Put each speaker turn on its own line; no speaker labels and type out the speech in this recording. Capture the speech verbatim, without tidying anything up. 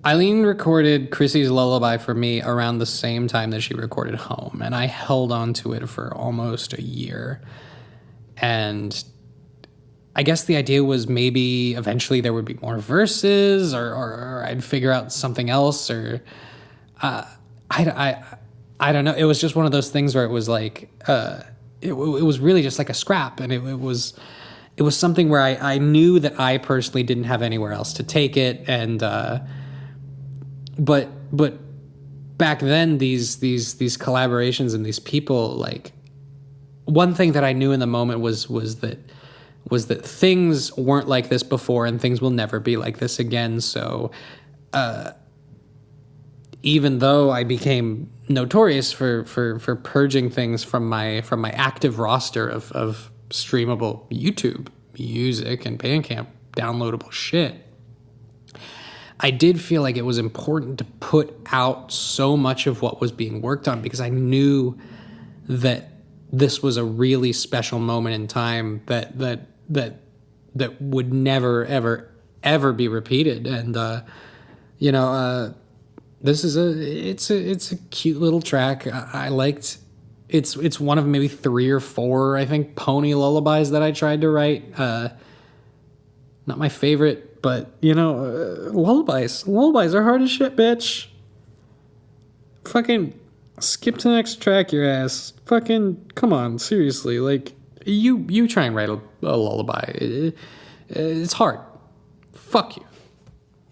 Eileen recorded Chrissy's Lullaby for me around the same time that she recorded Home, and I held on to it for almost a year. And I guess the idea was maybe eventually there would be more verses, or, or, or I'd figure out something else, or uh, I, I, I don't know. It was just one of those things where it was like, uh, it, it was really just like a scrap, and it, it was it was something where I, I knew that I personally didn't have anywhere else to take it, and uh, but but back then these these these collaborations and these people, like, one thing that I knew in the moment was was that was that things weren't like this before, and things will never be like this again. So uh, even though I became notorious for, for, for purging things from my from my active roster of, of streamable YouTube music and Bandcamp downloadable shit, I did feel like it was important to put out so much of what was being worked on, because I knew that this was a really special moment in time that that that that would never ever ever be repeated. And uh, you know, uh, this is a it's a it's a cute little track. I, I liked it's it's one of maybe three or four, I think, pony lullabies that I tried to write. Uh, not my favorite, but you know, uh, lullabies lullabies are hard as shit, bitch. Fucking skip to the next track, your ass. Fucking come on, seriously. Like, you you try and write a, a lullaby. It, it, it's hard. Fuck you.